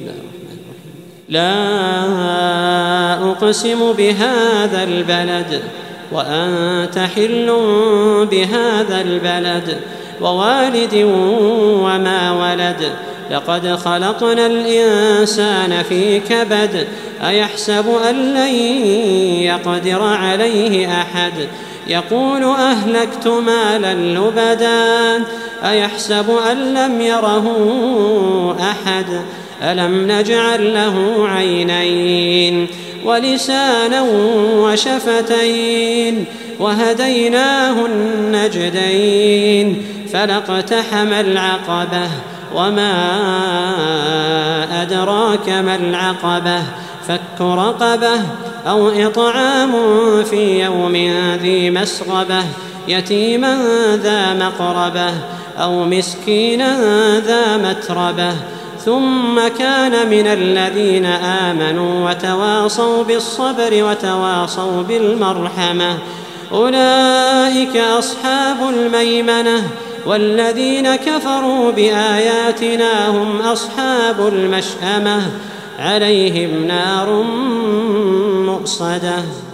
لا أقسم بهذا البلد وأنت حل بهذا البلد ووالد وما ولد لقد خلقنا الإنسان في كبد أيحسب أن لن يقدر عليه أحد يقول أهلكت مالا لبدا أيحسب أن لم يره أحد ألم نجعل له عينين ولسانا وشفتين وهديناه النجدين فلاقتحم العقبة وما أدراك ما العقبة فك رقبة أو إطعام في يوم ذي مسغبة يتيما ذا مقربة أو مسكينا ذا متربة ثم كان من الذين آمنوا وتواصوا بالصبر وتواصوا بالمرحمة أولئك أصحاب الميمنة والذين كفروا بآياتنا هم أصحاب المشأمة عليهم نار مؤصدة.